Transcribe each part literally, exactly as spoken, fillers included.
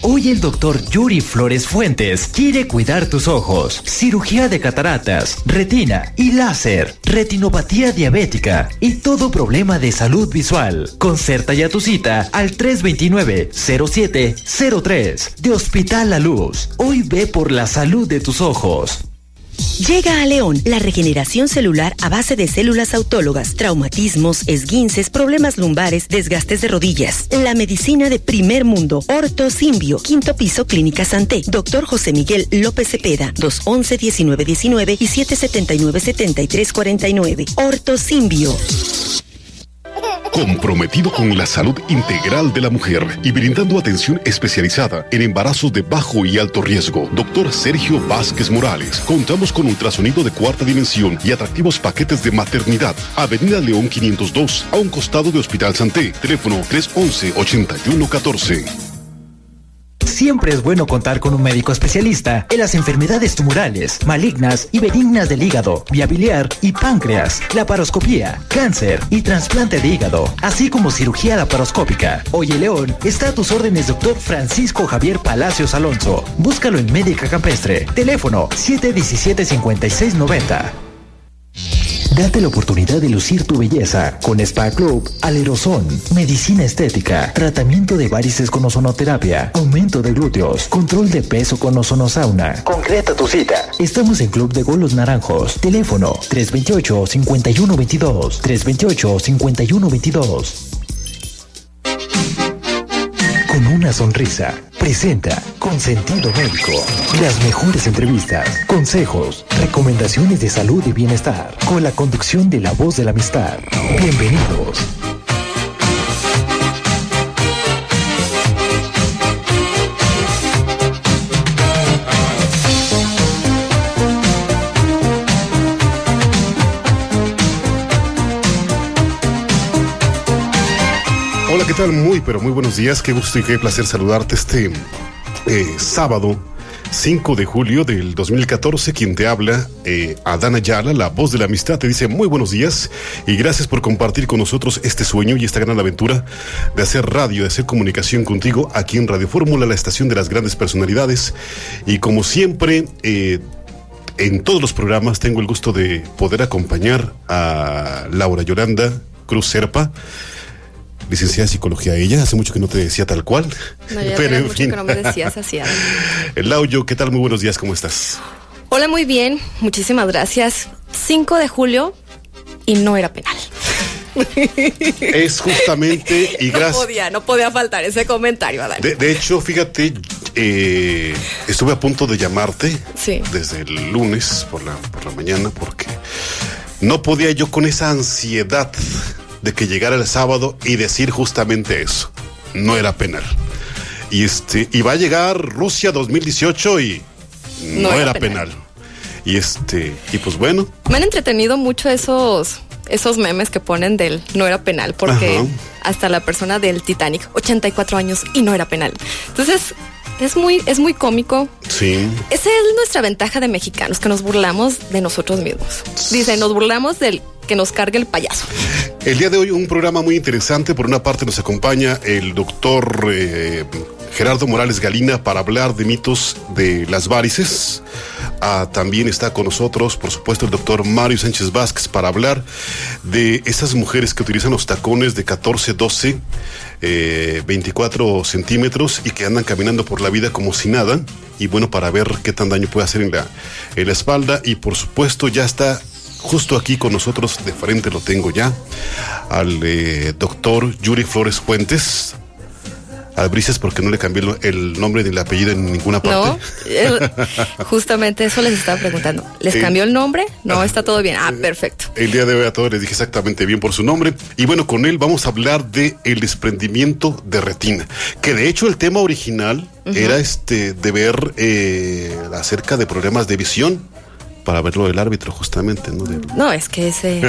Hoy el doctor Yuri Flores Fuentes quiere cuidar tus ojos. Cirugía de cataratas, retina y láser, retinopatía diabética y todo problema de salud visual. Concerta ya tu cita al tres dos nueve, cero siete cero tres de Hospital La Luz. Hoy ve por la salud de tus ojos. Llega a León la regeneración celular a base de células autólogas, traumatismos, esguinces, problemas lumbares, desgastes de rodillas. La medicina de primer mundo. Ortosimbio, quinto piso, Clínica Santé. Doctor José Miguel López Cepeda, dos once, diecinueve diecinueve y siete setenta y nueve, setenta y tres cuarenta y nueve. Ortosimbio. Comprometido con la salud integral de la mujer y brindando atención especializada en embarazos de bajo y alto riesgo. Doctor Sergio Vázquez Morales. Contamos con ultrasonido de cuarta dimensión y atractivos paquetes de maternidad. Avenida León quinientos dos, a un costado de Hospital Santé. Teléfono tres once, ochenta y uno catorce. Siempre es bueno contar con un médico especialista en las enfermedades tumorales, malignas y benignas del hígado, vía biliar y páncreas, laparoscopía, cáncer y trasplante de hígado, así como cirugía laparoscópica. Hoy en León está a tus órdenes doctor Francisco Javier Palacios Alonso. Búscalo en Médica Campestre. Teléfono siete diecisiete, cincuenta y seis noventa. Date la oportunidad de lucir tu belleza con Spa Club Alerosón, medicina estética, tratamiento de varices con ozonoterapia, aumento de glúteos, control de peso con ozonosauna. Concreta tu cita. Estamos en Club de Golos Naranjos. Teléfono tres veintiocho, cincuenta y uno veintidós, tres veintiocho, cincuenta y uno veintidós. Con una sonrisa, presenta Consentido Médico. Las mejores entrevistas, consejos, recomendaciones de salud y bienestar, con la conducción de La Voz de la Amistad. Bienvenidos. Hola, ¿qué tal? Muy, pero muy buenos días. Qué gusto y qué placer saludarte este eh, sábado cinco de julio del dos mil catorce. Quien te habla, eh, Adán Ayala, la voz de la amistad, te dice muy buenos días y gracias por compartir con nosotros este sueño y esta gran aventura de hacer radio, de hacer comunicación contigo aquí en Radio Fórmula, la estación de las grandes personalidades. Y como siempre, eh, en todos los programas tengo el gusto de poder acompañar a Laura Yolanda Cruz Serpa, licenciada en psicología ella, hace mucho que no te decía tal cual. No, ya pero en mucho fin. que no me decías así. Lauyo, ¿qué tal? Muy buenos días, ¿cómo estás? Hola, muy bien, muchísimas gracias. cinco de julio y no era penal. Es justamente y gracias. No podía, no podía faltar ese comentario, Adán. De, de hecho, fíjate, eh, estuve a punto de llamarte sí. desde el lunes por la, por la mañana porque no podía yo con esa ansiedad de que llegara el sábado y decir justamente eso. No era penal. Y este, y va a llegar Rusia dos mil dieciocho y no, no era, era penal. penal. Y este, y pues bueno. Me han entretenido mucho esos, esos memes que ponen del no era penal, porque Ajá. hasta la persona del Titanic, ochenta y cuatro años y no era penal. Entonces, es muy, es muy cómico. Sí. Esa es nuestra ventaja de mexicanos, que nos burlamos de nosotros mismos. Dice, nos burlamos del que nos cargue el payaso. El día de hoy un programa muy interesante. Por una parte nos acompaña el doctor eh, Gerardo Morales Galina para hablar de mitos de las varices. Ah, también está con nosotros, por supuesto, el doctor Mario Sánchez Vázquez para hablar de esas mujeres que utilizan los tacones de catorce, doce, eh, veinticuatro centímetros y que andan caminando por la vida como si nada. Y bueno, para ver qué tan daño puede hacer en la, en la espalda. Y por supuesto ya está justo aquí con nosotros, de frente lo tengo ya, al eh, doctor Yuri Flores Fuentes. Albrices, porque no le cambié el nombre ni el apellido en ninguna parte. No, eh, justamente eso les estaba preguntando. ¿Les eh, cambió el nombre? No, está todo bien. Ah, perfecto. El día de hoy a todos les dije exactamente bien por su nombre. Y bueno, con él vamos a hablar de el desprendimiento de retina. Que de hecho el tema original uh-huh. era este de ver eh, acerca de problemas de visión. Para verlo del árbitro, justamente, ¿no? De... No, es que ese...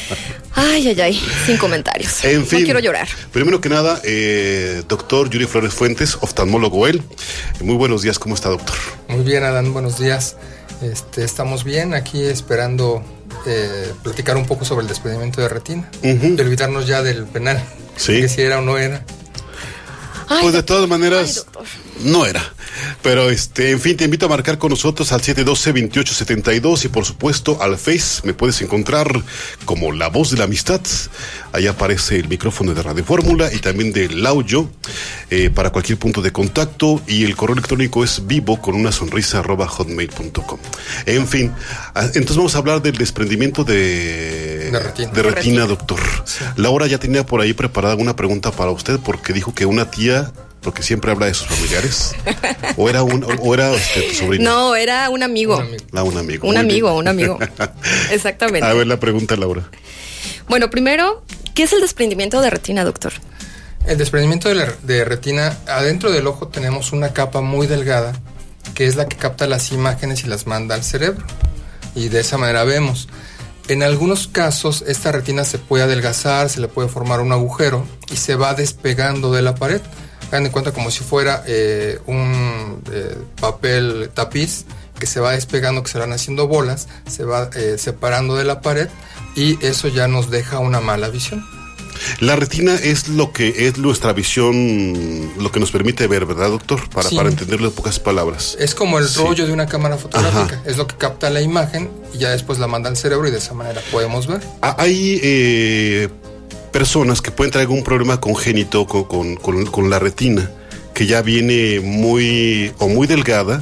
Ay, ay, ay, sin comentarios. En fin, no quiero llorar. Primero que nada, eh, doctor Yuri Flores Fuentes, oftalmólogo él. Muy buenos días, ¿cómo está, doctor? Muy bien, Adán, buenos días. Este, estamos bien, aquí esperando eh, platicar un poco sobre el desprendimiento de retina. Uh-huh. De olvidarnos ya del penal, sí. que si era o no era. Ay, pues de todas maneras... Ay, No era. Pero este, en fin, te invito a marcar con nosotros al siete uno dos, veintiocho setenta y dos y por supuesto al Face me puedes encontrar como La Voz de la Amistad. Ahí aparece el micrófono de Radio Fórmula y también del audio eh, para cualquier punto de contacto, y el correo electrónico es vivo con una sonrisa arroba hotmail punto com. En fin, entonces vamos a hablar del desprendimiento de, de retina, de retina doctor. Sí. Laura ya tenía por ahí preparada una pregunta para usted porque dijo que una tía, porque siempre habla de sus familiares, o era un, o era este, tu sobrino. No, era un amigo. Un amigo. Ah, un amigo. Un Muy amigo, bien. un amigo. Exactamente. A ver la pregunta, Laura. Bueno, primero, ¿qué es el desprendimiento de retina, doctor? El desprendimiento de, la, de retina, adentro del ojo tenemos una capa muy delgada, que es la que capta las imágenes y las manda al cerebro. Y de esa manera vemos. En algunos casos, esta retina se puede adelgazar, se le puede formar un agujero y se va despegando de la pared. Hagan de cuenta como si fuera eh, un eh, papel tapiz que se va despegando, que se van haciendo bolas, se va eh, separando de la pared, y eso ya nos deja una mala visión. La retina es lo que es nuestra visión, lo que nos permite ver, ¿verdad, doctor? Para, Sí. para entenderlo en pocas palabras. Es como el Sí. rollo de una cámara fotográfica. Ajá. Es lo que capta la imagen y ya después la manda al cerebro y de esa manera podemos ver. Ah, Hay eh, personas que pueden traer algún problema congénito con, con, con, con la retina, que ya viene muy o muy delgada.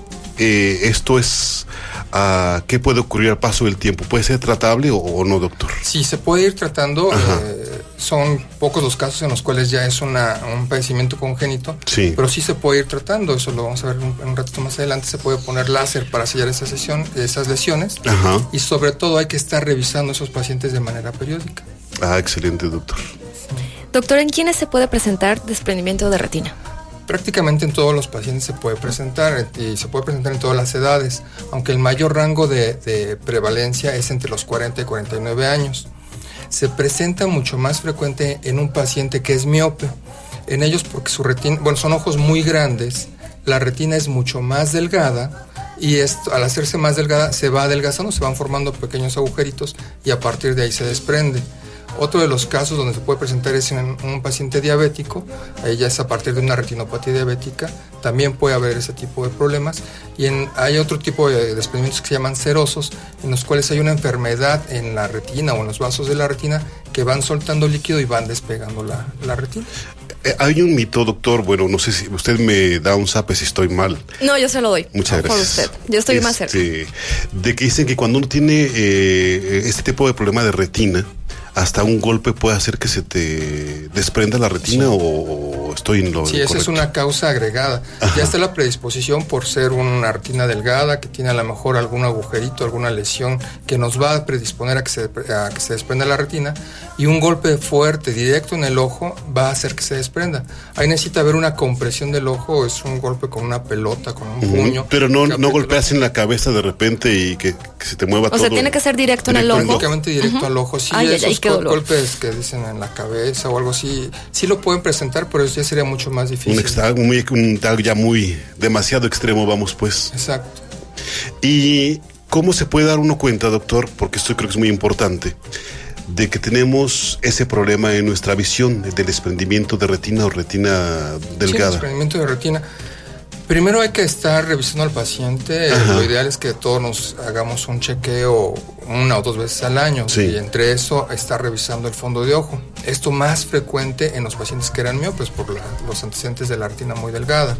Eh, esto es, uh, ¿qué puede ocurrir al paso del tiempo? ¿Puede ser tratable o, o no, doctor? Sí, se puede ir tratando. Ajá. Eh, son pocos los casos en los cuales ya es una, un padecimiento congénito, Sí. pero sí se puede ir tratando. Eso lo vamos a ver un, un ratito más adelante. Se puede poner láser para sellar esa sesión, esas lesiones. Ajá. Y sobre todo hay que estar revisando a esos pacientes de manera periódica. Ah, excelente, doctor. Doctor, ¿en quiénes se puede presentar desprendimiento de retina? Prácticamente en todos los pacientes se puede presentar, y se puede presentar en todas las edades, aunque el mayor rango de, de prevalencia es entre los cuarenta y cuarenta y nueve años. Se presenta mucho más frecuente en un paciente que es miope. En ellos, porque su retina, bueno, son ojos muy grandes, la retina es mucho más delgada, y esto, al hacerse más delgada se va adelgazando, se van formando pequeños agujeritos y a partir de ahí se desprende. Otro de los casos donde se puede presentar es en un paciente diabético, ahí ya es a partir de una retinopatía diabética, también puede haber ese tipo de problemas. Y en, hay otro tipo de desprendimientos que se llaman serosos, en los cuales hay una enfermedad en la retina o en los vasos de la retina que van soltando líquido y van despegando la, la retina. Eh, hay un mito, doctor, bueno, no sé si usted me da un zape si estoy mal. No, yo se lo doy. Muchas por gracias. usted. Yo estoy este, más cerca. De que dicen que cuando uno tiene eh, este tipo de problema de retina, hasta un golpe puede hacer que se te desprenda la retina, sí. o, o estoy en lo Sí, esa es una causa agregada. Ajá. Ya está la predisposición por ser una retina delgada, que tiene a lo mejor algún agujerito, alguna lesión que nos va a predisponer a que se, a que se desprenda la retina, y un golpe fuerte, directo en el ojo, va a hacer que se desprenda. Ahí necesita haber una compresión del ojo, es un golpe con una pelota, con un uh-huh. puño. Pero no, no golpeas en la cabeza de repente y que, que se te mueva o todo. O sea, tiene que ser directo, directo en el ojo. Prácticamente directo uh-huh. al ojo. Sí, ay, esos ay, ay, gol- golpes que dicen en la cabeza o algo así, sí lo pueden presentar, pero eso ya sería mucho más difícil. Un, extra, muy, un ya muy, demasiado extremo, vamos pues. Exacto. ¿Y cómo se puede dar uno cuenta, doctor? Porque esto creo que es muy importante, de que tenemos ese problema en nuestra visión del desprendimiento de retina o retina delgada. Sí, desprendimiento de retina. Primero hay que estar revisando al paciente. Ajá. Lo ideal es que todos nos hagamos un chequeo una o dos veces al año. Sí. Y entre eso estar revisando el fondo de ojo. Esto más frecuente en los pacientes que eran miopes por la, los antecedentes de la retina muy delgada.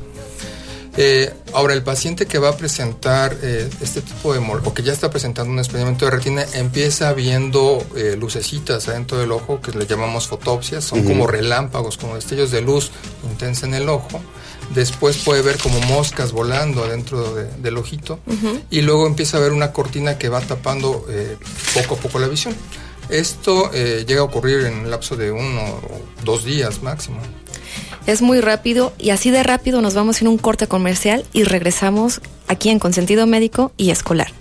Eh, ahora, el paciente que va a presentar eh, este tipo de mol, o que ya está presentando un desprendimiento de retina, empieza viendo eh, lucecitas adentro del ojo, que le llamamos fotopsias. Son uh-huh. como relámpagos, como destellos de luz intensa en el ojo. Después puede ver como moscas volando adentro de, del ojito, uh-huh. y luego empieza a ver una cortina que va tapando eh, poco a poco la visión. Esto eh, llega a ocurrir en un lapso de uno o dos días máximo. Es muy rápido, y así de rápido nos vamos en un corte comercial y regresamos aquí en Consentido Médico y Escolar.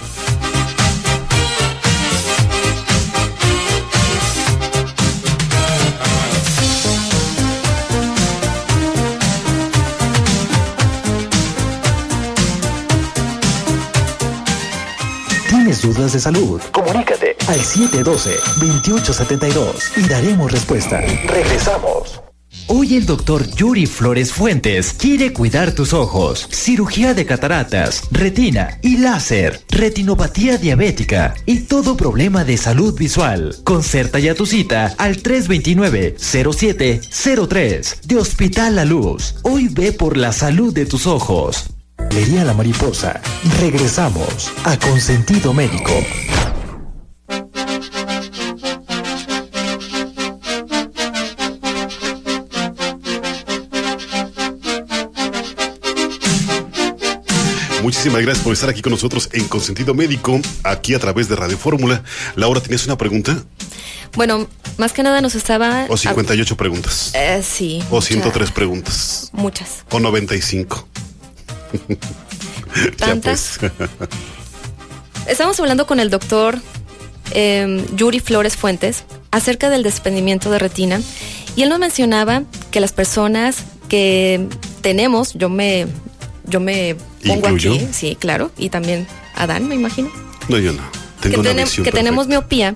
¿Tienes dudas de salud? Comunícate al siete uno dos, veintiocho setenta y dos y daremos respuesta. Regresamos. Hoy el doctor Yuri Flores Fuentes quiere cuidar tus ojos. Cirugía de cataratas, retina y láser, retinopatía diabética y todo problema de salud visual. Concerta ya tu cita al tres dos nueve, cero siete cero tres de Hospital La Luz. Hoy ve por la salud de tus ojos. Lería la mariposa. Regresamos a Consentido Médico. Muchísimas gracias por estar aquí con nosotros en Consentido Médico, aquí a través de Radio Fórmula. Laura, ¿tenías una pregunta? Bueno, más que nada nos estaba... O cincuenta y ocho preguntas. Eh, sí. O ciento tres preguntas. Muchas. O noventa y cinco. ¿Tantas? Pues. Estamos hablando con el doctor eh, Yuri Flores Fuentes acerca del desprendimiento de retina, y él nos mencionaba que las personas que tenemos, yo me... Yo me pongo ¿Incluyo? Aquí, sí, claro, y también Adán, me imagino. No, yo no. Tengo que una tenem- visión que perfecta. tenemos miopía,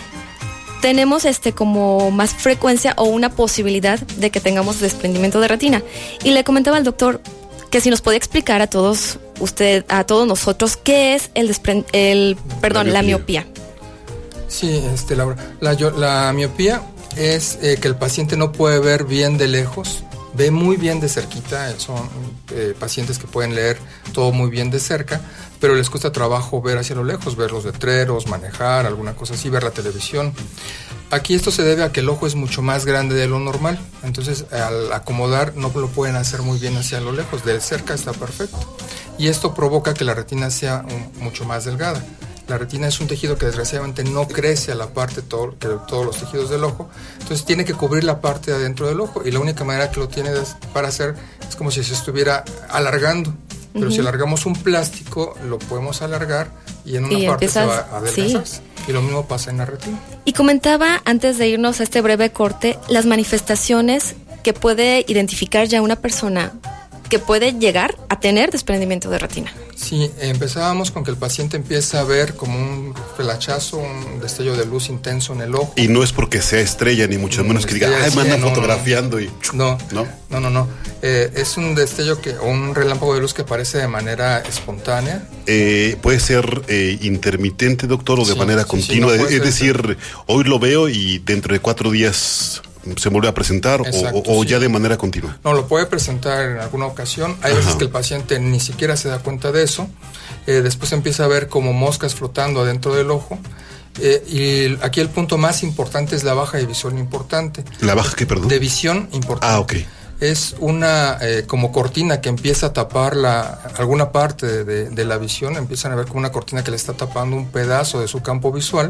tenemos este como más frecuencia o una posibilidad de que tengamos desprendimiento de retina. Y le comentaba al doctor que si nos podía explicar a todos usted, a todos nosotros, qué es el desprend- el, perdón, la miopía. La miopía. Sí, este, Laura, la, yo, la miopía es eh, que el paciente no puede ver bien de lejos. Ve muy bien de cerquita, son eh, pacientes que pueden leer todo muy bien de cerca, pero les cuesta trabajo ver hacia lo lejos, ver los letreros, manejar, alguna cosa así, ver la televisión. Aquí esto se debe a que el ojo es mucho más grande de lo normal, entonces al acomodar no lo pueden hacer muy bien hacia lo lejos, de cerca está perfecto. Y esto provoca que la retina sea un, mucho más delgada. La retina es un tejido que desgraciadamente no crece a la parte de todo, que todos los tejidos del ojo, entonces tiene que cubrir la parte de adentro del ojo, y la única manera que lo tiene para hacer es como si se estuviera alargando. Pero uh-huh. si alargamos un plástico, lo podemos alargar y en una y parte empiezas, se va a adelgazar. Sí. Y lo mismo pasa en la retina. Y comentaba antes de irnos a este breve corte las manifestaciones que puede identificar ya una persona que puede llegar a tener desprendimiento de retina. Sí, empezábamos con que el paciente empieza a ver como un flachazo, un destello de luz intenso en el ojo. Y no es porque sea estrella, ni mucho menos que diga, ay, me andan no, fotografiando. Y... No, no, no, no. no. Eh, es un destello que, o un relámpago de luz que aparece de manera espontánea. Eh, puede ser eh, intermitente, doctor, o de sí, manera sí, continua. Sí, no es decir, hoy lo veo y dentro de cuatro días se vuelve a presentar. Exacto, o, o sí. ya de manera continua. No, lo puede presentar en alguna ocasión. Hay Ajá. veces que el paciente ni siquiera se da cuenta de eso. Eh, después empieza a ver como moscas flotando adentro del ojo. Eh, y aquí el punto más importante es la baja de visión importante. ¿La baja qué, perdón? De visión importante. Ah, ok. Es una eh, como cortina que empieza a tapar la, alguna parte de, de, de la visión. Empiezan a ver como una cortina que le está tapando un pedazo de su campo visual.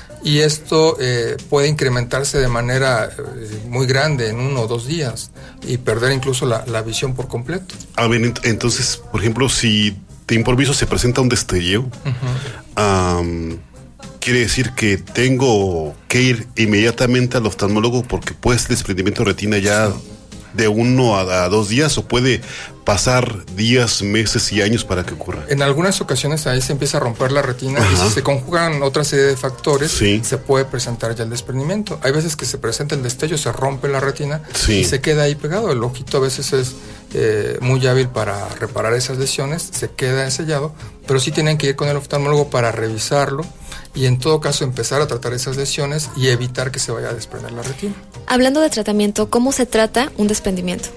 Y esto eh, puede incrementarse de manera eh, muy grande en uno o dos días y perder incluso la, la visión por completo. A ver, entonces, por ejemplo, si de improviso se presenta un destello, uh-huh. um, quiere decir que tengo que ir inmediatamente al oftalmólogo porque puede ser desprendimiento de retina ya sí. de uno a, a dos días, o puede pasar días, meses y años para que ocurra. En algunas ocasiones ahí se empieza a romper la retina. Ajá. Y si se conjugan otra serie de factores, sí. se puede presentar ya el desprendimiento. Hay veces que se presenta el destello, se rompe la retina sí. y se queda ahí pegado. El ojito a veces es eh, muy hábil para reparar esas lesiones, se queda sellado, pero sí tienen que ir con el oftalmólogo para revisarlo y en todo caso empezar a tratar esas lesiones y evitar que se vaya a desprender la retina. Hablando de tratamiento, ¿cómo se trata un desprendimiento?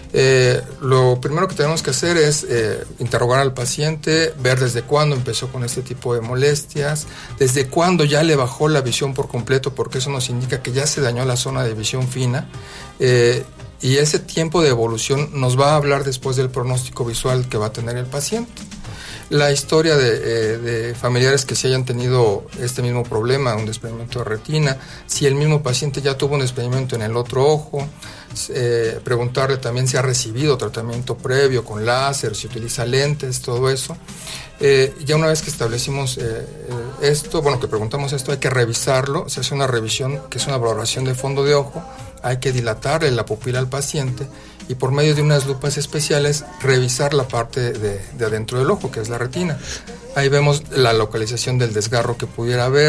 Eh, lo primero que tenemos que hacer es eh, interrogar al paciente, ver desde cuándo empezó con este tipo de molestias, desde cuándo ya le bajó la visión por completo, porque eso nos indica que ya se dañó la zona de visión fina, eh, y ese tiempo de evolución nos va a hablar después del pronóstico visual que va a tener el paciente. La historia de, eh, de familiares que se hayan tenido este mismo problema, un desprendimiento de retina, si el mismo paciente ya tuvo un desprendimiento en el otro ojo, eh, preguntarle también si ha recibido tratamiento previo con láser, si utiliza lentes, todo eso. Eh, ya una vez que establecimos eh, esto, bueno, que preguntamos esto, hay que revisarlo, se hace una revisión que es una valoración de fondo de ojo, hay que dilatarle la pupila al paciente y por medio de unas lupas especiales revisar la parte de, de adentro del ojo, que es la retina. Ahí vemos la localización del desgarro que pudiera haber,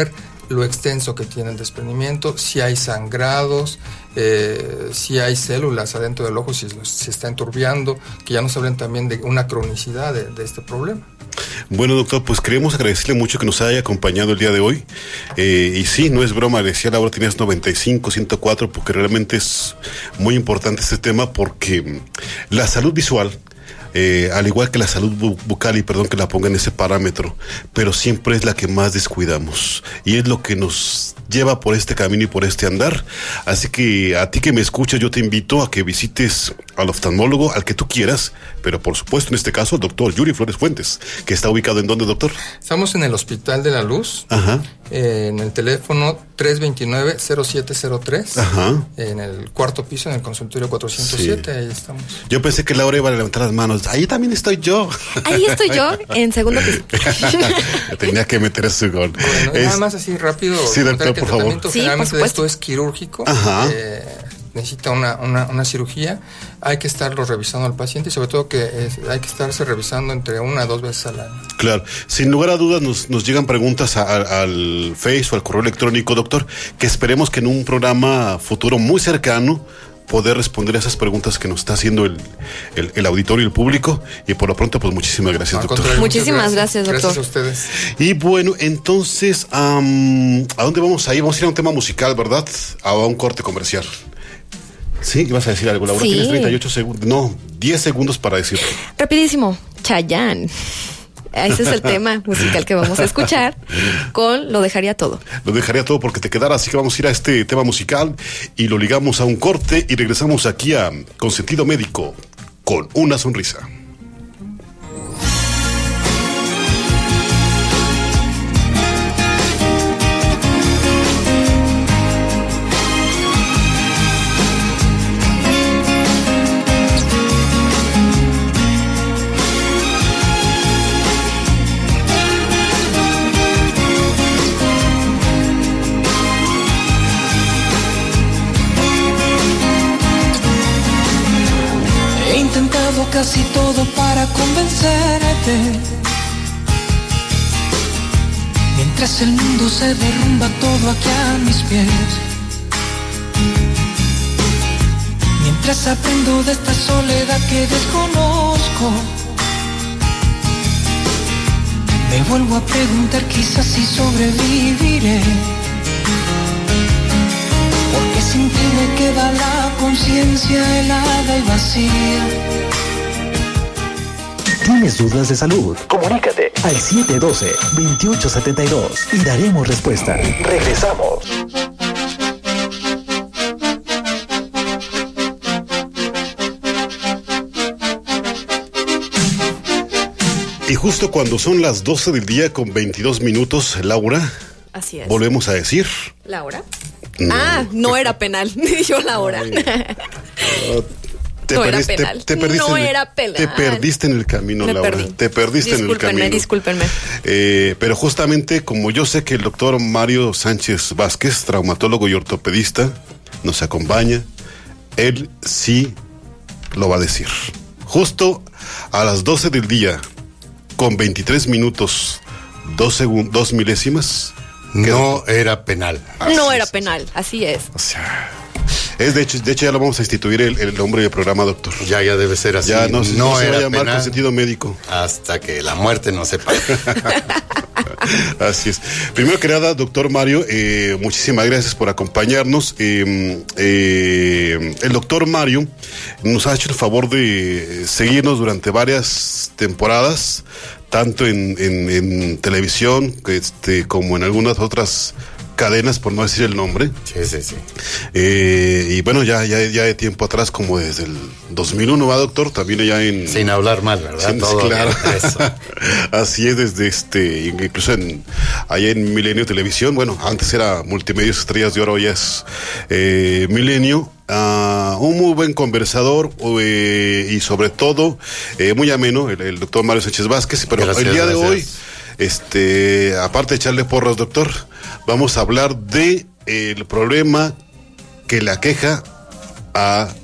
lo extenso que tiene el desprendimiento, si hay sangrados, eh, si hay células adentro del ojo, si se está enturbiando, que ya nos hablen también de una cronicidad de, de este problema. Bueno, doctor, pues queremos agradecerle mucho que nos haya acompañado el día de hoy. Eh, y sí, no es broma, decía Laura, tenías noventa y cinco, ciento cuatro, porque realmente es muy importante este tema, porque la salud visual, Eh, al igual que la salud bu- bucal, y perdón que la ponga en ese parámetro, pero siempre es la que más descuidamos y es lo que nos lleva por este camino y por este andar. Así que a ti que me escuchas, yo te invito a que visites al oftalmólogo, al que tú quieras, pero por supuesto en este caso al doctor Yuri Flores Fuentes, que está ubicado ¿en dónde, doctor? Estamos en el Hospital de la Luz. Ajá. Eh, en el teléfono tres dos nueve, cero siete cero tres. Ajá. En el cuarto piso, en el consultorio cuatrocientos siete, sí. Ahí estamos. Yo pensé que Laura iba a levantar las manos. Ahí también estoy yo. Ahí estoy yo, en segundo piso. Tenía que meter ese gol. Bueno, es... nada más así rápido. Sí, doctor, por favor. Sí, generalmente de esto es quirúrgico. Ajá. Eh, necesita una, una, una cirugía. Hay que estarlo revisando al paciente y sobre todo que es, hay que estarse revisando entre una a dos veces al año. Claro, sin lugar a dudas nos, nos llegan preguntas a, a, al Face o al correo electrónico, doctor, que esperemos que en un programa futuro muy cercano poder responder a esas preguntas que nos está haciendo el, el, el auditorio y el público. Y por lo pronto, pues muchísimas gracias, doctor. Muchísimas gracias, doctor. Gracias a ustedes. Y bueno, entonces, um, ¿a dónde vamos a ir? Vamos a ir a un tema musical, ¿verdad? A un corte comercial. Sí, ibas a decir algo, Laura. Sí. Tienes treinta y ocho segundos, no, diez segundos para decirlo. Rapidísimo, Chayanne. Ese es el tema musical que vamos a escuchar con Lo Dejaría Todo. Lo dejaría todo porque te quedara, así que vamos a ir a este tema musical y lo ligamos a un corte y regresamos aquí a Consentido Médico con una sonrisa. Casi todo para convencerte, mientras el mundo se derrumba todo aquí a mis pies, mientras aprendo de esta soledad que desconozco, me vuelvo a preguntar quizás si sobreviviré, porque sin ti me queda la conciencia helada y vacía. ¿Tienes dudas de salud? Comunícate al siete uno dos, dos ocho siete dos y daremos respuesta. Regresamos. Y justo cuando son las doce del día con veintidós minutos, Laura, así es. Volvemos a decir. ¿Laura? No. Ah, no era penal. Yo Laura. Te no perdiste, era penal. Te, te perdiste no en el, era penal. Te perdiste en el camino, Me Laura. perdí. Te perdiste en el camino. Discúlpenme, discúlpenme. Eh, pero justamente como yo sé que el doctor Mario Sánchez Vázquez, traumatólogo y ortopedista, nos acompaña, él sí lo va a decir. Justo a las doce del día, con veintitrés minutos, dos, segun, dos milésimas. No era penal. No era penal, así es. O sea, es de hecho, de hecho ya lo vamos a instituir el, el nombre del programa, doctor. Ya, ya debe ser así. Ya no, no, no se era va a llamar penal con sentido médico. hasta que la muerte no sepa. Así es. Primero que nada, doctor Mario, eh, muchísimas gracias por acompañarnos. Eh, eh, el doctor Mario nos ha hecho el favor de seguirnos durante varias temporadas, tanto en, en, en televisión este, como en algunas otras cadenas, por no decir el nombre. Sí, sí, sí. Eh, y bueno, ya, ya, ya de tiempo atrás, como desde el dos mil uno, ¿va, doctor? También allá en... Sin hablar mal, ¿verdad? Sin, Todo claro. eso. Así es, desde este, incluso en, allá en Milenio Televisión, bueno, antes era Multimedios Estrellas de Oro, ya es eh, Milenio. Uh, un muy buen conversador eh, y sobre todo eh, muy ameno, el, el doctor Mario Sánchez Vázquez. Pero gracias, el día gracias. de hoy, este, aparte de echarle porras, doctor, vamos a hablar de eh, el problema que le aqueja a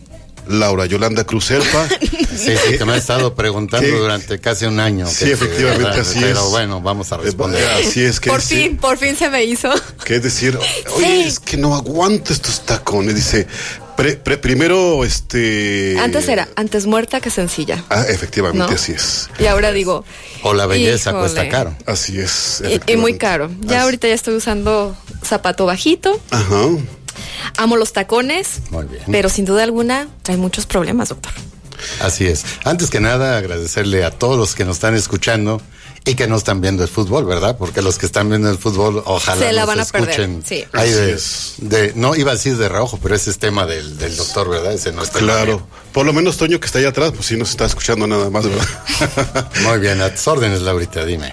Laura Yolanda Cruz Serpa. Sí, sí, que me ha estado preguntando ¿Qué? durante casi un año. Sí, que- efectivamente, ¿verdad? así Pero es. bueno, vamos a responder. Eh, Así es que Por dice- fin, por fin se me hizo. que es decir, oye, Sí. es que no aguanto estos tacones. Dice, pre- pre- primero, este. Antes era, antes muerta que sencilla. Ah, efectivamente, ¿No? así es. Y ahora digo. O la belleza híjole. cuesta caro. Así es. Y- Y, muy efectivamente. caro. Ya Así- ahorita ya estoy usando zapato bajito. Ajá. Amo los tacones. Muy bien. Pero sin duda alguna trae muchos problemas, doctor. Así es. Antes que nada, agradecerle a todos los que nos están escuchando y que no están viendo el fútbol, ¿verdad? Porque los que están viendo el fútbol, ojalá Se la nos van a perder, escuchen. sí. Ahí Así de, es. de- no iba a decir de reojo, pero ese es tema del, del doctor, ¿verdad? Ese no es tema Claro. mío. Por lo menos Toño, que está allá atrás, pues sí nos está escuchando nada más, ¿verdad? Muy bien, a tus órdenes, Laurita, dime.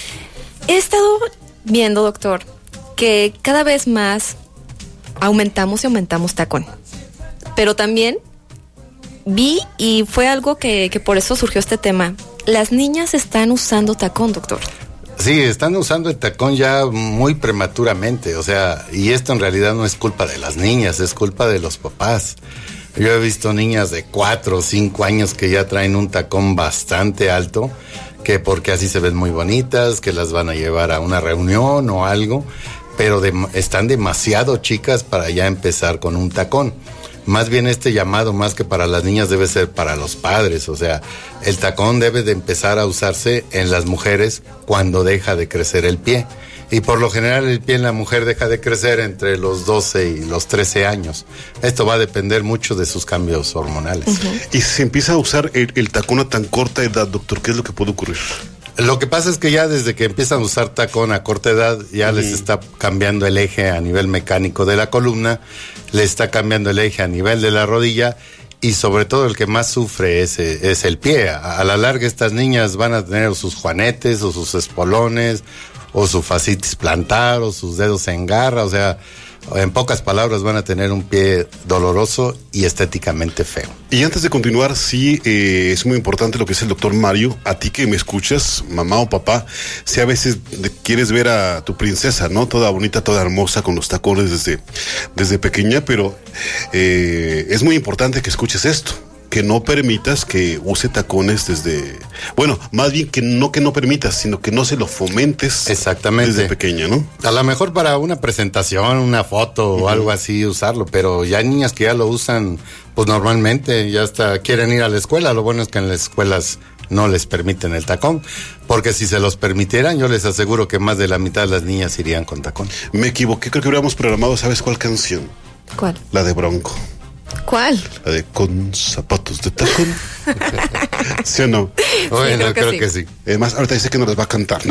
He estado viendo, doctor, que cada vez más aumentamos y aumentamos tacón. Pero también vi, y fue algo que, que por eso surgió este tema, las niñas están usando tacón, doctor. Sí, están usando el tacón ya muy prematuramente, o sea, y esto en realidad no es culpa de las niñas, es culpa de los papás. Yo he visto niñas de cuatro o cinco años que ya traen un tacón bastante alto, que porque así se ven muy bonitas, que las van a llevar a una reunión o algo, pero de- están demasiado chicas para ya empezar con un tacón. Más bien este llamado, más que para las niñas, debe ser para los padres. O sea, el tacón debe de empezar a usarse en las mujeres cuando deja de crecer el pie. Y por lo general el pie en la mujer deja de crecer entre los doce y los trece años. Esto va a depender mucho de sus cambios hormonales. Y si se empieza a usar el, el tacón a tan corta edad, doctor, ¿qué es lo que puede ocurrir? Lo que pasa es que ya desde que empiezan a usar tacón a corta edad, ya les está cambiando el eje a nivel mecánico de la columna, le está cambiando el eje a nivel de la rodilla, y sobre todo el que más sufre es, eh, es el pie. A, a la larga estas niñas van a tener sus juanetes o sus espolones o su fascitis plantar o sus dedos en garra, o sea, en pocas palabras van a tener un pie doloroso y estéticamente feo. Y antes de continuar, sí, eh, es muy importante lo que es el doctor Mario. A ti que me escuchas, mamá o papá, si a veces de- quieres ver a tu princesa, ¿no? Toda bonita, toda hermosa, con los tacones desde, desde pequeña, pero eh, es muy importante que escuches esto. Que no permitas que use tacones desde... Bueno, más bien que no que no permitas, sino que no se lo fomentes. Exactamente. Desde pequeña, ¿no? A lo mejor para una presentación, una foto o algo así usarlo, pero ya hay niñas que ya lo usan, pues normalmente, ya hasta quieren ir a la escuela. Lo bueno es que en las escuelas no les permiten el tacón, porque si se los permitieran, yo les aseguro que más de la mitad de las niñas irían con tacón. Me equivoqué, creo que hubiéramos programado, ¿sabes cuál canción? ¿Cuál? La de Bronco. ¿Cuál? La de Con zapatos de tacón. ¿Sí o no? Bueno, creo que creo sí. que sí. Además, ahorita dice que no las va a cantar.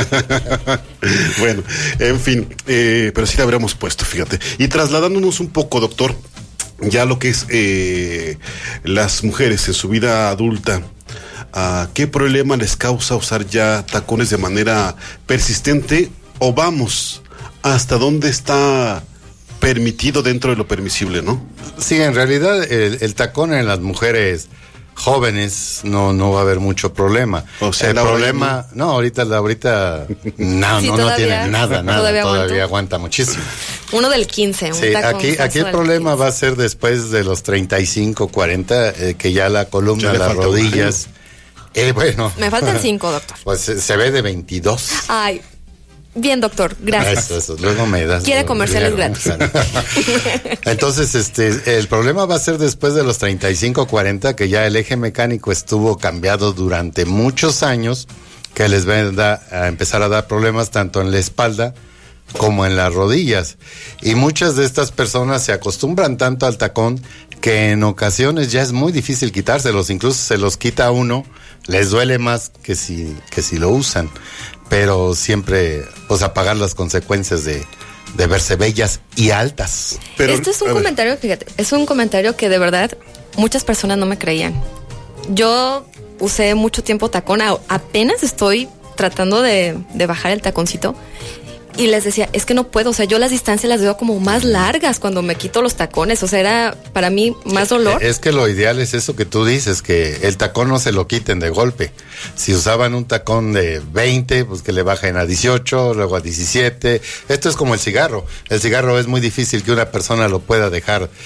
Bueno, en fin, eh, pero sí la habríamos puesto, fíjate. Y trasladándonos un poco, doctor, ya lo que es eh, las mujeres en su vida adulta, ¿a qué problema les causa usar ya tacones de manera persistente? O vamos, ¿hasta dónde está permitido dentro de lo permisible, no? Sí, en realidad el, el tacón en las mujeres jóvenes no no va a haber mucho problema. O sea, el Laura, problema, no, ahorita la ahorita no, Sí, no, no todavía- tiene nada, nada, todavía todavía, aguanta. aguanta muchísimo. Uno del quince, un Sí, tacón aquí, falso aquí el del problema quince. va a ser después de los treinta y cinco, cuarenta, eh, que ya la Ya columna, le las falta un rodillas, eh, bueno. Me faltan cinco, doctor. Pues se, se ve de veintidós. Ay, bien, doctor, gracias. Eso, eso. Luego me das. Quiere lo- comerciales dinero. gratis. Entonces, este, el problema va a ser después de los treinta y cinco, cuarenta, que ya el eje mecánico estuvo cambiado durante muchos años, que les va a, da- a empezar a dar problemas tanto en la espalda como en las rodillas. Y muchas de estas personas se acostumbran tanto al tacón que en ocasiones ya es muy difícil quitárselos, incluso se los quita a uno, les duele más que si, que si lo usan, pero siempre, pues, a pagar las consecuencias de, de verse bellas y altas. Pero, Este es un a ver, comentario, fíjate, es un comentario que de verdad muchas personas no me creían. Yo usé mucho tiempo tacón, a- apenas estoy tratando de, de bajar el taconcito y les decía, es que no puedo, o sea, yo las distancias las veo como más largas cuando me quito los tacones, o sea, era para mí más dolor. Es que lo ideal es eso que tú dices, que el tacón no se lo quiten de golpe. Si usaban un tacón de veinte, pues que le bajen a dieciocho, luego a diecisiete. Esto es como el cigarro. El cigarro es muy difícil que una persona lo pueda dejar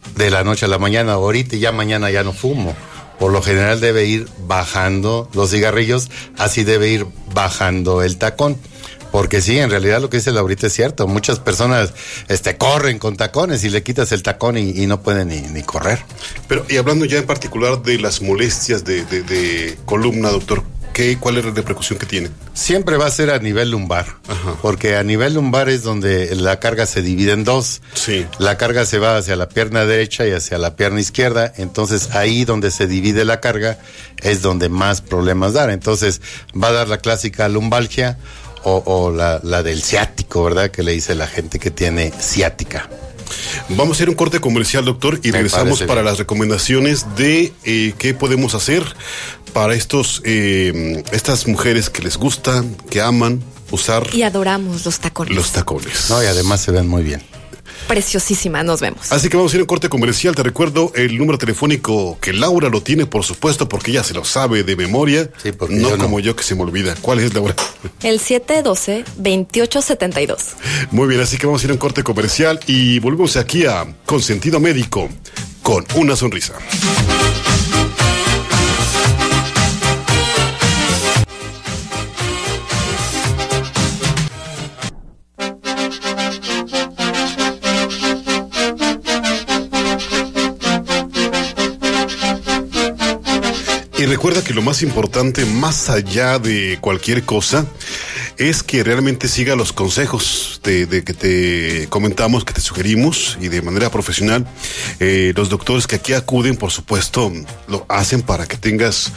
de la noche a la mañana, ahorita y ya mañana ya no fumo. Por lo general debe ir bajando los cigarrillos, así debe ir bajando el tacón. Porque sí, en realidad lo que dice Laurita es cierto. Muchas personas este, corren con tacones y le quitas el tacón y, y no pueden ni, ni correr. Pero, y hablando ya en particular de las molestias de, de, de columna, doctor, ¿qué, ¿cuál es la repercusión que tiene? Siempre va a ser a nivel lumbar. Ajá. Porque a nivel lumbar es donde la carga se divide en dos. Sí. La carga se va hacia la pierna derecha y hacia la pierna izquierda. Entonces ahí donde se divide la carga es donde más problemas dan. Entonces va a dar la clásica lumbalgia. O, o la, la del ciático, ¿verdad? Que le dice la gente que tiene ciática. Vamos a hacer un corte comercial, doctor, y Me regresamos para bien. las recomendaciones de eh, qué podemos hacer para estos eh, estas mujeres que les gusta, que aman usar y adoramos los tacones. Los tacones. No, y además se ven muy bien. Preciosísima, nos vemos. Así que vamos a ir a un corte comercial. Te recuerdo el número telefónico que Laura lo tiene, por supuesto, porque ella se lo sabe de memoria. Sí, porque no yo no. como yo que se me olvida. ¿Cuál es, Laura? El siete uno dos, dos ocho siete dos. Muy bien, así que vamos a ir a un corte comercial y volvemos aquí a Consentido Médico con una sonrisa. Y recuerda que lo más importante, más allá de cualquier cosa, es que realmente siga los consejos de, de que te comentamos, que te sugerimos, y de manera profesional. Eh, los doctores que aquí acuden, por supuesto, lo hacen para que tengas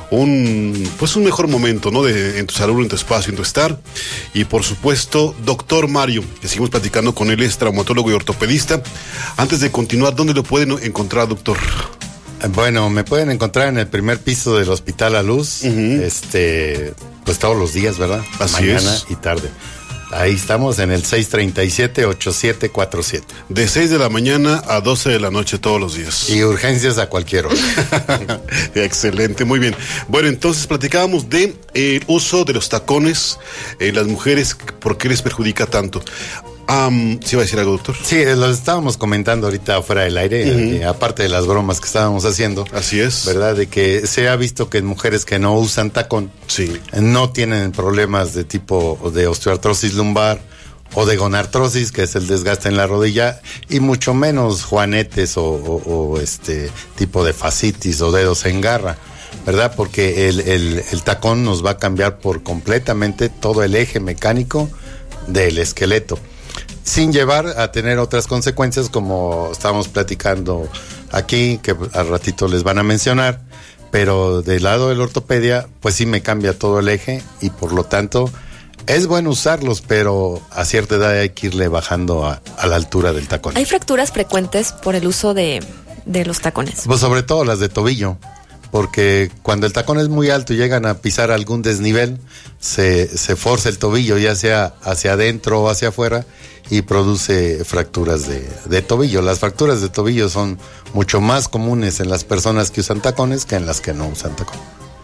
un pues un mejor momento, ¿no? De, en tu salud, en tu espacio, en tu estar. Y por supuesto, doctor Mario, que seguimos platicando con él, es traumatólogo y ortopedista. Antes de continuar, ¿dónde lo pueden encontrar, doctor? Bueno, me pueden encontrar en el primer piso del Hospital La Luz, uh-huh. este, pues todos los días, ¿verdad? Así Mañana es. y tarde. Ahí estamos en el seis tres siete, ocho siete cuatro siete. De seis de la mañana a doce de la noche todos los días. Y urgencias a cualquier hora. Excelente, muy bien. Bueno, entonces platicábamos de eh, el uso de los tacones en eh, las mujeres, ¿por qué les perjudica tanto? Um, ¿Sí va a decir algo, doctor? Sí, lo estábamos comentando ahorita fuera del aire, uh-huh. eh, aparte de las bromas que estábamos haciendo. Así es. ¿Verdad? De que se ha visto que en mujeres que no usan tacón, sí. no tienen problemas de tipo de osteoartrosis lumbar o de gonartrosis, que es el desgaste en la rodilla, y mucho menos juanetes o, o, o este tipo de fascitis o dedos en garra, ¿verdad? Porque el, el, el tacón nos va a cambiar por completamente todo el eje mecánico del esqueleto, sin llevar a tener otras consecuencias como estábamos platicando aquí, que al ratito les van a mencionar, pero del lado de la ortopedia, pues sí me cambia todo el eje y por lo tanto es bueno usarlos, pero a cierta edad hay que irle bajando a, a la altura del tacón. ¿Hay fracturas frecuentes por el uso de, de los tacones? Pues sobre todo las de tobillo, porque cuando el tacón es muy alto y llegan a pisar algún desnivel, se, se forza el tobillo, ya sea hacia adentro o hacia afuera, y produce fracturas de, de tobillo. Las fracturas de tobillo son mucho más comunes en las personas que usan tacones que en las que no usan tacón.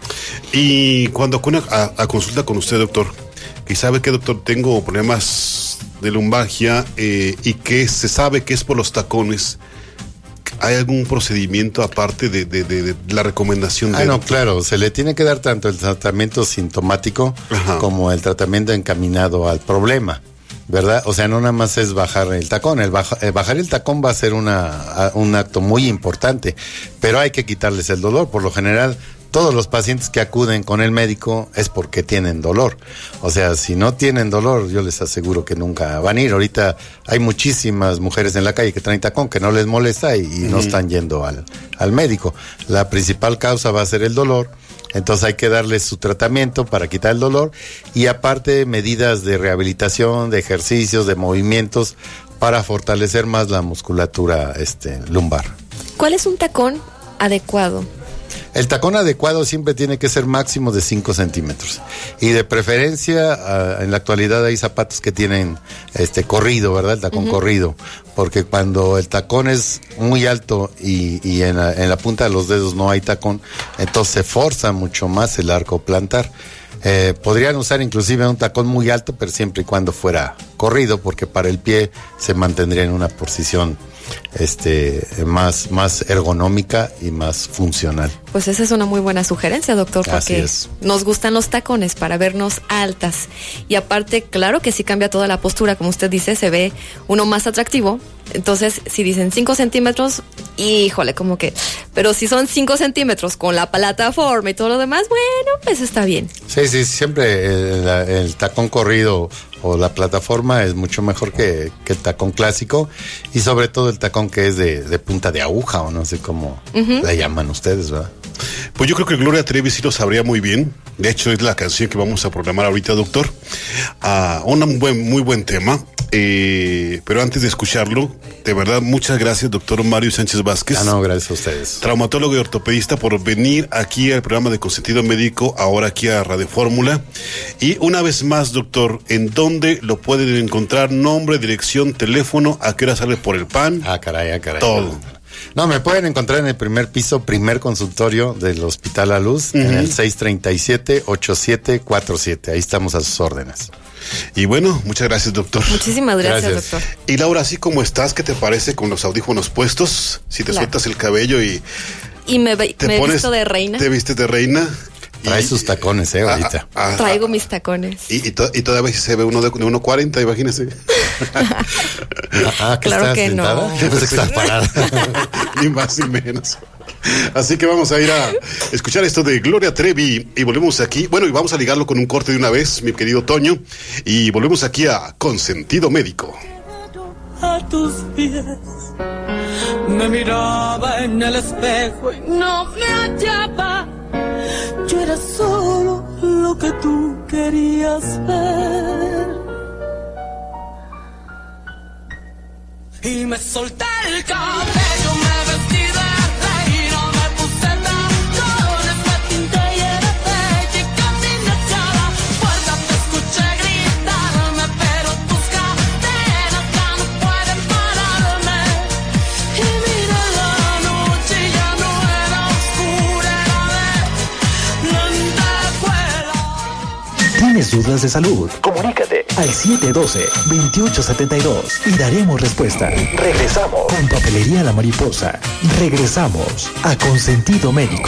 Y cuando acude a, a consulta con usted, doctor, y sabe que, doctor, tengo problemas de lumbalgia eh, y que se sabe que es por los tacones, ¿hay algún procedimiento aparte de, de, de, de la recomendación? Ah, de no, doctor? claro, se le tiene que dar tanto el tratamiento sintomático Ajá. como el tratamiento encaminado al problema, ¿verdad? O sea, no nada más es bajar el tacón, el, baja, el bajar el tacón va a ser una, un acto muy importante, pero hay que quitarles el dolor. Por lo general, todos los pacientes que acuden con el médico es porque tienen dolor. O sea, si no tienen dolor, yo les aseguro que nunca van a ir. Ahorita hay muchísimas mujeres en la calle que traen tacón que no les molesta y, y uh-huh. no están yendo al, al médico. La principal causa va a ser el dolor. Entonces hay que darles su tratamiento para quitar el dolor y aparte medidas de rehabilitación, de ejercicios, de movimientos para fortalecer más la musculatura este, lumbar. ¿Cuál es un tacón adecuado? El tacón adecuado siempre tiene que ser máximo de cinco centímetros. Y de preferencia, uh, en la actualidad hay zapatos que tienen este corrido, ¿verdad? El tacón uh-huh. corrido. Porque cuando el tacón es muy alto y, y en, la, en la punta de los dedos no hay tacón, entonces se forza mucho más el arco plantar. Eh, podrían usar inclusive un tacón muy alto, pero siempre y cuando fuera corrido, porque para el pie se mantendría en una posición este más, más ergonómica y más funcional. Pues esa es una muy buena sugerencia, doctor, porque nos gustan los tacones para vernos altas. Y aparte, claro que sí cambia toda la postura, como usted dice, se ve uno más atractivo. Entonces, si dicen cinco centímetros, híjole, como que... Pero si son cinco centímetros con la plataforma y todo lo demás, bueno, pues está bien. Sí, sí, siempre el, el tacón corrido o la plataforma es mucho mejor que, que el tacón clásico, y sobre todo el tacón que es de, de punta de aguja, o no sé cómo uh-huh. la llaman ustedes, ¿verdad? Pues yo creo que Gloria Trevi sí lo sabría muy bien. De hecho, es la canción que vamos a programar ahorita, doctor. Uh, un buen, muy buen tema. Eh, pero antes de escucharlo, de verdad, muchas gracias, doctor Mario Sánchez Vázquez. Ah, no, gracias a ustedes. Traumatólogo y ortopedista, por venir aquí al programa de Consentido Médico, ahora aquí a Radio Fórmula. Y una vez más, doctor, ¿en dónde lo pueden encontrar? Nombre, dirección, teléfono, a qué hora sale por el pan. Ah, caray, ah, caray. Todo. No, me pueden encontrar en el primer piso, primer consultorio del Hospital La Luz, uh-huh. en el seis treinta y siete, ochenta y siete cuarenta y siete. Ahí estamos a sus órdenes. Y bueno, muchas gracias, doctor. Muchísimas gracias, gracias, doctor. Y Laura, así como estás, ¿qué te parece con los audífonos puestos? Si te claro. sueltas el cabello y... Y me, ve, te me pones, visto de reina. Te vistes de reina. Trae y, sus tacones, eh, ahorita. A, a, a, Traigo mis tacones. Y, y, to, y todavía se ve uno de, de uno cuarenta, imagínese. ah, ¿que claro que sentada? no. Yo pensé que estás parada. Ni más ni menos. Así que vamos a ir a escuchar esto de Gloria Trevi y volvemos aquí. Bueno, y vamos a ligarlo con un corte de una vez, mi querido Toño. Y volvemos aquí a Consentido Médico. A tus pies me miraba en el espejo y no me hallaba. Yo era solo lo que tú querías ver. Y me solté el cabello, me vestí de reina, me puse tacones, me pinté y era bella y caminé hacia la puerta. Te escuché gritarme, pero tus cadenas ya no pueden pararme. Y mira la noche ya no era oscura, era de lentejuela. ¿Tienes dudas de salud? Comunícate al siete uno dos, dos ocho siete dos y daremos respuesta. Regresamos con Papelería La Mariposa. Regresamos a Consentido Médico.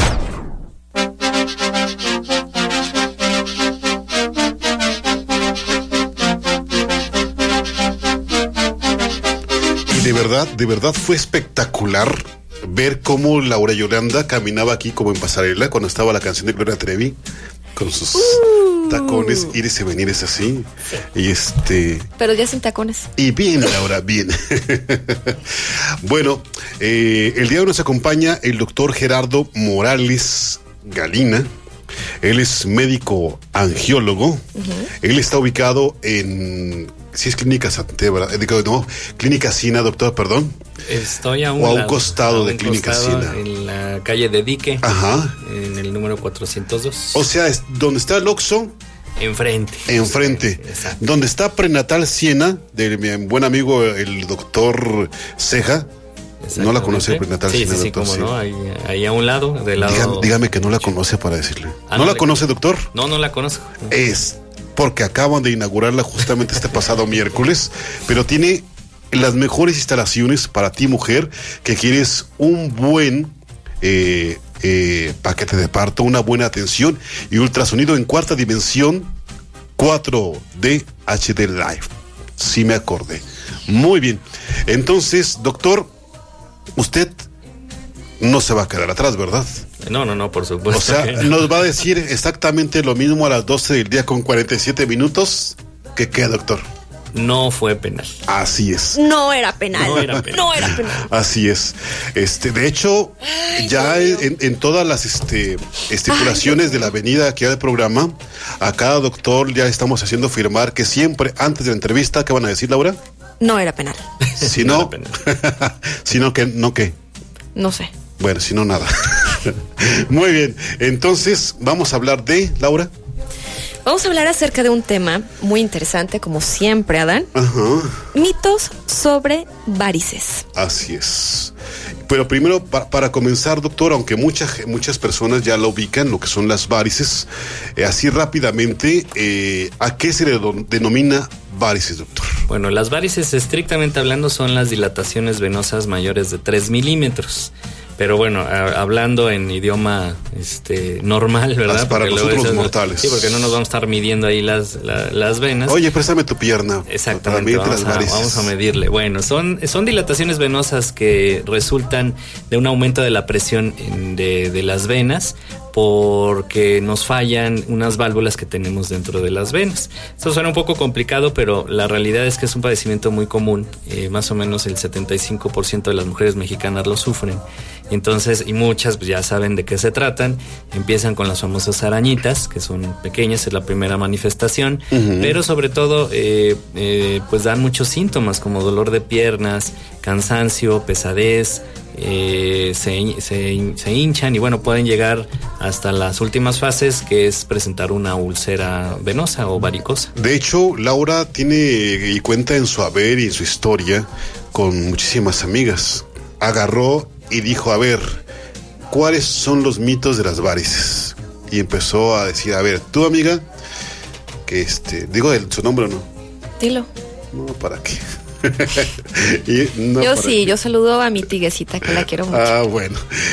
Y de verdad, de verdad fue espectacular ver cómo Laura Yolanda caminaba aquí como en pasarela cuando estaba la canción de Gloria Trevi, con sus uh, tacones, ires y venires así. Sí. Y este. Pero ya sin tacones. Y bien, Laura, bien. Bueno, eh, el día de hoy nos acompaña el doctor Gerardo Morales Galina. Él es médico angiólogo. Uh-huh. Él está ubicado en. Si es Clínica Santé, ¿verdad? Digo, no, Clínica Sina, doctor, perdón. Estoy a un, o a un lado, costado a un de Clínica costado Sina. En la calle de Dique. Ajá. En el número cuatrocientos dos. O sea, es donde está el Oxxo. Enfrente. Enfrente. Exacto. Donde está Prenatal Siena, de mi buen amigo el doctor Ceja. No la conoce Prenatal sí, Siena, sí, sí, doctor. Cómo Sí, no, ahí, ahí a un lado, del lado. Dígame, dígame que no la conoce para decirle. Ah, ¿No, no la le... conoce, doctor? No, no la conozco. Es porque acaban de inaugurarla justamente este pasado miércoles, pero tiene las mejores instalaciones para ti, mujer, que quieres un buen eh, eh, paquete de parto, una buena atención y ultrasonido en cuarta dimensión, cuatro D H D Live. Sí me acordé. Muy bien. Entonces, doctor, usted no se va a quedar atrás, ¿verdad? No, no, no, por supuesto. O sea, que... nos va a decir exactamente lo mismo a las doce del día con cuarenta y siete minutos. ¿Qué qué, doctor? No fue penal. Así es. No era penal. No era penal. No era penal. Así es. Este, de hecho, Ay, ya en, en todas las este, estipulaciones Ay, de la venida aquí al programa, a cada doctor ya estamos haciendo firmar que siempre antes de la entrevista, ¿qué van a decir, Laura? No era penal. Si no, no si no, ¿qué? ¿No qué? No sé. Bueno, si no, nada. Muy bien. Entonces, vamos a hablar de, Laura. Vamos a hablar acerca de un tema muy interesante, como siempre, Adán. Ajá. Mitos sobre varices. Así es. Pero primero, pa- para comenzar, doctor, aunque muchas muchas personas ya lo ubican, lo que son las varices, eh, así rápidamente, eh, ¿a qué se le do- denomina varices, doctor? Bueno, las varices, estrictamente hablando, son las dilataciones venosas mayores de tres milímetros. Pero bueno, a, hablando en idioma este normal, ¿verdad? Las para Porque nosotros luego los esas- mortales. Sí, porque no nos vamos a estar midiendo ahí las, la- las venas. Oye, préstame tu pierna. Exactamente, Para medirte vamos las a, varices. vamos a medirle. Bueno, son, son dilataciones venosas que resultan de un aumento de la presión en- de, de las venas porque nos fallan unas válvulas que tenemos dentro de las venas. Esto suena un poco complicado, pero la realidad es que es un padecimiento muy común. Eh, más o menos el setenta y cinco por ciento de las mujeres mexicanas lo sufren. Entonces, y muchas pues, ya saben de qué se tratan. Empiezan con las famosas arañitas, que son pequeñas, es la primera manifestación. Ujú. Pero sobre todo, eh, eh, pues dan muchos síntomas como dolor de piernas, cansancio, pesadez, eh, se, se, se hinchan y bueno, pueden llegar hasta las últimas fases, que es presentar una úlcera venosa o varicosa. De hecho, Laura tiene y cuenta en su haber y en su historia con muchísimas amigas. Agarró y dijo, a ver, ¿cuáles son los mitos de las varices? Y empezó a decir, a ver, tú, amiga, que este, digo el, su nombre o no, Dilo. no, ¿para qué? Y no, yo ¿para sí, qué? yo saludo a mi tiguecita, que la quiero mucho. Ah, bueno,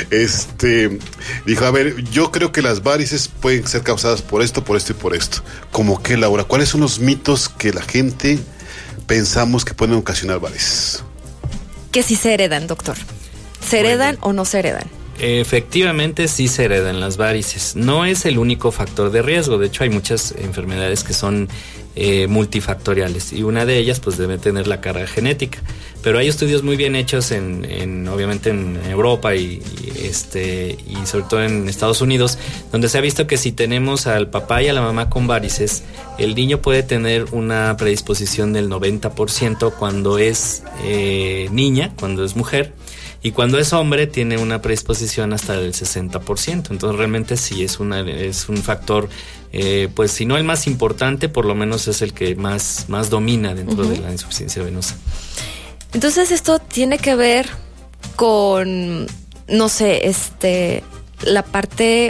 este, dijo, a ver, yo creo que las varices pueden ser causadas por esto, por esto y por esto. ¿Cómo qué, Laura? ¿Cuáles son los mitos que la gente pensamos que pueden ocasionar varices? Que si se heredan, doctor. ¿Se heredan o no se heredan? Efectivamente sí se heredan las varices. No es el único factor de riesgo. De hecho hay muchas enfermedades que son eh, multifactoriales y una de ellas pues debe tener la carga genética. Pero hay estudios muy bien hechos en, en obviamente en Europa y, y este y sobre todo en Estados Unidos, donde se ha visto que si tenemos al papá y a la mamá con varices, el niño puede tener una predisposición del noventa por ciento cuando es eh, niña, cuando es mujer. Y cuando es hombre tiene una predisposición hasta el sesenta por ciento. Entonces realmente sí es, una, es un factor, eh, pues si no el más importante, por lo menos es el que más, más domina dentro uh-huh. de la insuficiencia venosa. Entonces esto tiene que ver con, no sé, este, la parte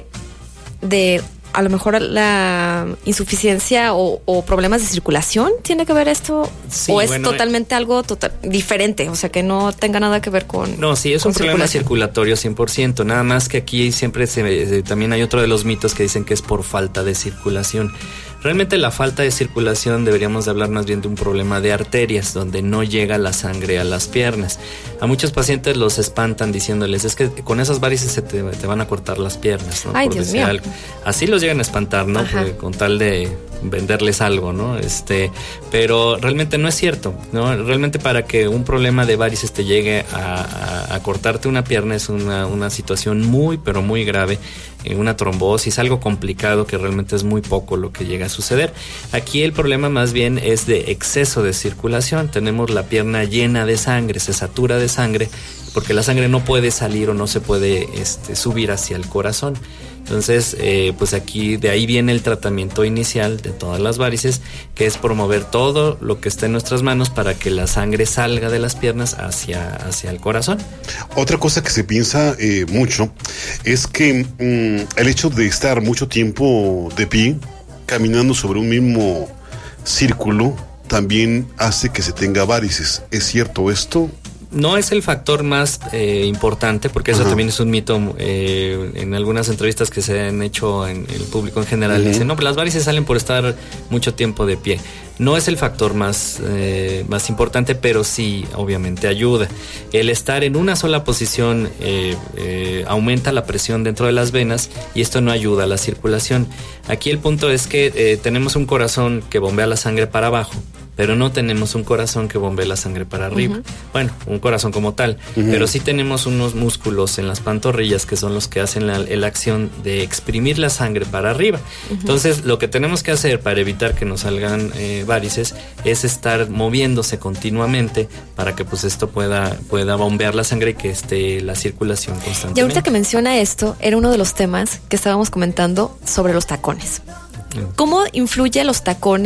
de a lo mejor la insuficiencia o, o problemas de circulación. ¿Tiene que ver esto? Sí, ¿O es bueno, totalmente eh, algo total, diferente? O sea, que no tenga nada que ver con... No, sí, es un problema circulatorio cien por ciento. Nada más que aquí siempre se, también hay otro de los mitos que dicen que es por falta de circulación. Realmente la falta de circulación deberíamos de hablar más bien de un problema de arterias, donde no llega la sangre a las piernas. A muchos pacientes los espantan diciéndoles, es que con esas varices se te, te van a cortar las piernas, ¿no? Ay, por Dios decir mío. algo. Así los llegan a espantar, ¿no? Porque, con tal de venderles algo, ¿no? Este, pero realmente no es cierto, ¿no? Realmente para que un problema de varices te llegue a, a, a cortarte una pierna es una, una situación muy, pero muy grave, eh, una trombosis, algo complicado que realmente es muy poco lo que llega a suceder. Aquí el problema más bien es de exceso de circulación. Tenemos la pierna llena de sangre, se satura de sangre, porque la sangre no puede salir o no se puede este, subir hacia el corazón. Entonces, eh, pues aquí de ahí viene el tratamiento inicial de todas las varices, que es promover todo lo que esté en nuestras manos para que la sangre salga de las piernas hacia, hacia el corazón. Otra cosa que se piensa eh, mucho es que mm, el hecho de estar mucho tiempo de pie, caminando sobre un mismo círculo, también hace que se tenga varices. ¿Es cierto esto? No es el factor más eh, importante, porque eso uh-huh. también es un mito. Eh, en algunas entrevistas que se han hecho en el público en general, uh-huh. dicen, no, pues las varices salen por estar mucho tiempo de pie. No es el factor más, eh, más importante, pero sí, obviamente, ayuda. El estar en una sola posición eh, eh, aumenta la presión dentro de las venas y esto no ayuda a la circulación. Aquí el punto es que eh, tenemos un corazón que bombea la sangre para abajo, pero no tenemos un corazón que bombee la sangre para arriba. Uh-huh. Bueno, un corazón como tal, uh-huh. pero sí tenemos unos músculos en las pantorrillas que son los que hacen la, la acción de exprimir la sangre para arriba. Uh-huh. Entonces, lo que tenemos que hacer para evitar que nos salgan eh, varices es estar moviéndose continuamente para que pues esto pueda, pueda bombear la sangre y que esté la circulación constantemente. Y ahorita que menciona esto, era uno de los temas que estábamos comentando sobre los tacones. Uh-huh. ¿Cómo influye los tacones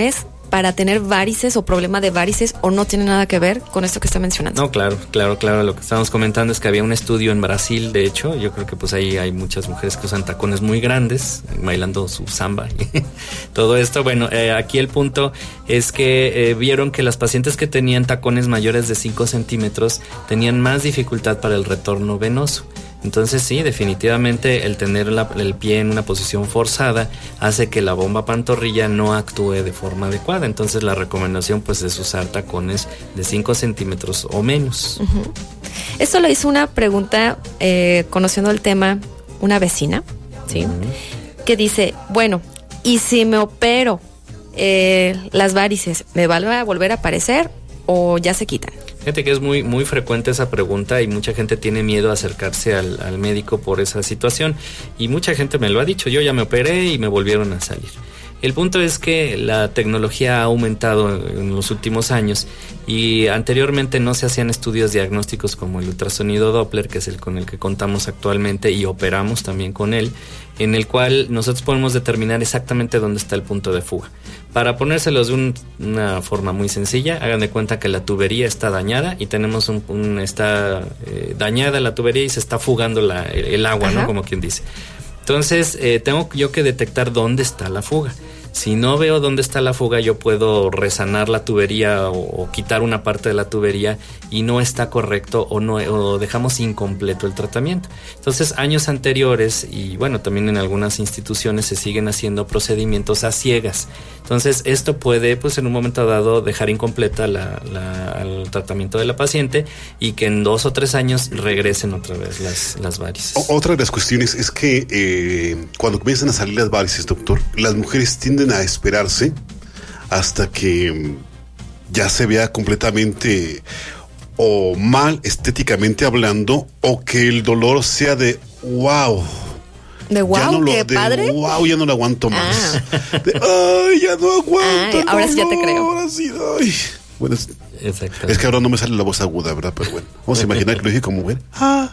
para tener varices o problema de varices, o no tiene nada que ver con esto que está mencionando? No, claro, claro, claro. Lo que estábamos comentando es que había un estudio en Brasil, de hecho, yo creo que pues ahí hay muchas mujeres que usan tacones muy grandes, bailando su samba y todo esto. Bueno, eh, aquí el punto es que eh, vieron que las pacientes que tenían tacones mayores de cinco centímetros tenían más dificultad para el retorno venoso. Entonces sí, definitivamente el tener la, el pie en una posición forzada hace que la bomba pantorrilla no actúe de forma adecuada. Entonces la recomendación pues es usar tacones de cinco centímetros o menos. Uh-huh. Esto lo hizo una pregunta, eh, conociendo el tema, una vecina, ¿sí? Uh-huh. Que dice, bueno, ¿y si me opero eh, las varices, me van a volver a aparecer o ya se quitan? Fíjate que es muy, muy frecuente esa pregunta y mucha gente tiene miedo a acercarse al, al médico por esa situación, y mucha gente me lo ha dicho, yo ya me operé y me volvieron a salir. El punto es que la tecnología ha aumentado en los últimos años y anteriormente no se hacían estudios diagnósticos como el ultrasonido Doppler, que es el con el que contamos actualmente y operamos también con él, en el cual nosotros podemos determinar exactamente dónde está el punto de fuga. Para ponérselos de un, una forma muy sencilla, hagan de cuenta que la tubería está dañada y tenemos un, un está eh, dañada la tubería y se está fugando la, el, el agua, Ajá. ¿no? Como quien dice. Entonces, eh, tengo yo que detectar dónde está la fuga. Si no veo dónde está la fuga, yo puedo resanar la tubería o, o quitar una parte de la tubería y no está correcto o no o dejamos incompleto el tratamiento. Entonces, años anteriores y bueno, también en algunas instituciones se siguen haciendo procedimientos a ciegas. Entonces, esto puede, pues en un momento dado, dejar incompleta la, la, el tratamiento de la paciente y que en dos o tres años regresen otra vez las, las varices. O, otra de las cuestiones es que eh, cuando comienzan a salir las varices, doctor, las mujeres tienden a esperarse hasta que ya se vea completamente o mal estéticamente hablando, o que el dolor sea de wow. De wow, ya no lo, qué de, padre. Wow, ya no lo aguanto más. Ah. De, ay, ya no aguanto. Ay, ahora sí ya te creo. Ahora sí, ay. Bueno, es, es que ahora no me sale la voz aguda, ¿verdad? Pero bueno, vamos a imaginar que lo dije como mujer. Ah.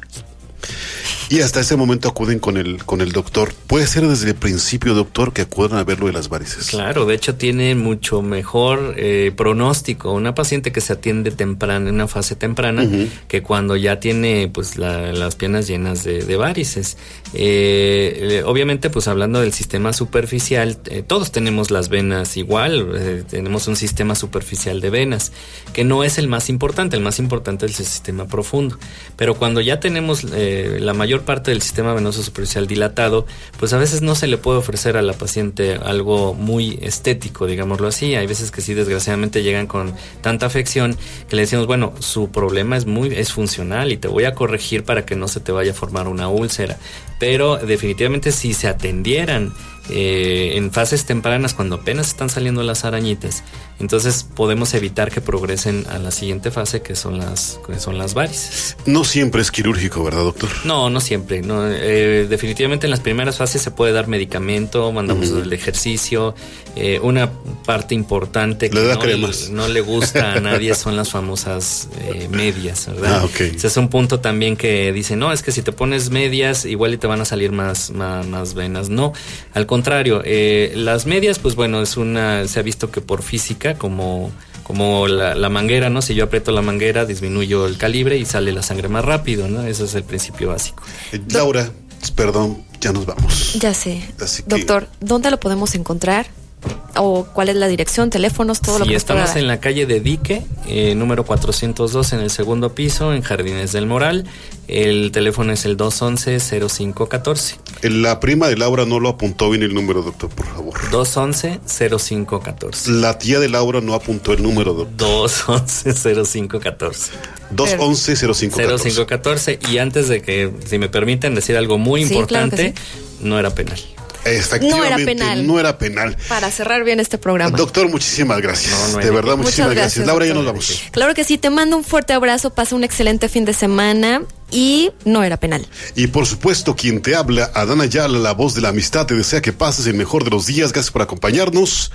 Y hasta ese momento acuden con el con el doctor. ¿Puede ser desde el principio, doctor, que acudan a ver lo de las varices? Claro, de hecho tiene mucho mejor eh, pronóstico una paciente que se atiende temprana, en una fase temprana, uh-huh. que cuando ya tiene pues la, las piernas llenas de, de varices. Eh, eh, obviamente, pues hablando del sistema superficial, eh, todos tenemos las venas igual, eh, tenemos un sistema superficial de venas, que no es el más importante, el más importante es el sistema profundo. Pero cuando ya tenemos eh, la mayor parte del sistema venoso superficial dilatado, pues a veces no se le puede ofrecer a la paciente algo muy estético, digámoslo así. Hay veces que sí, desgraciadamente llegan con tanta afección que le decimos, bueno, su problema es muy es funcional y te voy a corregir para que no se te vaya a formar una úlcera. Pero definitivamente si se atendieran eh, en fases tempranas, cuando apenas están saliendo las arañitas, entonces podemos evitar que progresen a la siguiente fase, que son las que son las varices. No siempre es quirúrgico, ¿verdad, doctor? No, no siempre. No, eh, definitivamente en las primeras fases se puede dar medicamento, mandamos uh-huh. el ejercicio. Eh, una parte importante que no le, no le gusta a nadie son las famosas eh, medias, ¿verdad? Ah, okay. Ese es un punto también que dicen, no, es que si te pones medias igual y te van a salir más, más, más venas. No, al contrario, eh, las medias, pues bueno, es una, se ha visto que por física, como como la, la manguera, ¿no? Si yo aprieto la manguera, disminuyo el calibre y sale la sangre más rápido, ¿no? Ese es el principio básico. Eh, Laura, perdón, ya nos vamos. Ya sé. Así que... Doctor, ¿dónde lo podemos encontrar? ¿O cuál es la dirección, teléfonos, todo sí, lo que estamos en la calle de Dique, eh, número cuatrocientos dos, en el segundo piso, en Jardines del Moral. El teléfono es el dos once, cero cinco catorce. La prima de Laura no lo apuntó bien el número, doctor, por favor. dos once, cero cinco catorce. La tía de Laura no apuntó el número, doctor. dos once, cero cinco catorce. dos once, cero cinco catorce. cero cinco catorce. Y antes de que, si me permiten decir algo muy sí, importante, claro sí. no era penal. Efectivamente, no era penal. No era penal. Para cerrar bien este programa. Doctor, muchísimas gracias. No, no de verdad, muchísimas gracias. gracias. Laura, ya nos vamos. Claro que sí, te mando un fuerte abrazo, pasa un excelente fin de semana y no era penal. Y por supuesto, quien te habla, Adán Ayala, la voz de la amistad, te desea que pases el mejor de los días. Gracias por acompañarnos.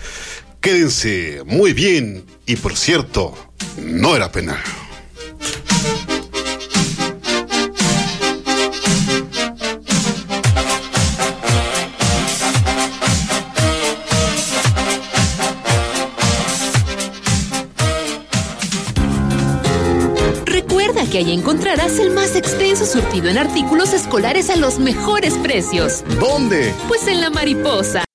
Quédense muy bien. Y por cierto, no era penal. ahí encontrarás el más extenso surtido en artículos escolares a los mejores precios. ¿Dónde? Pues en La Mariposa.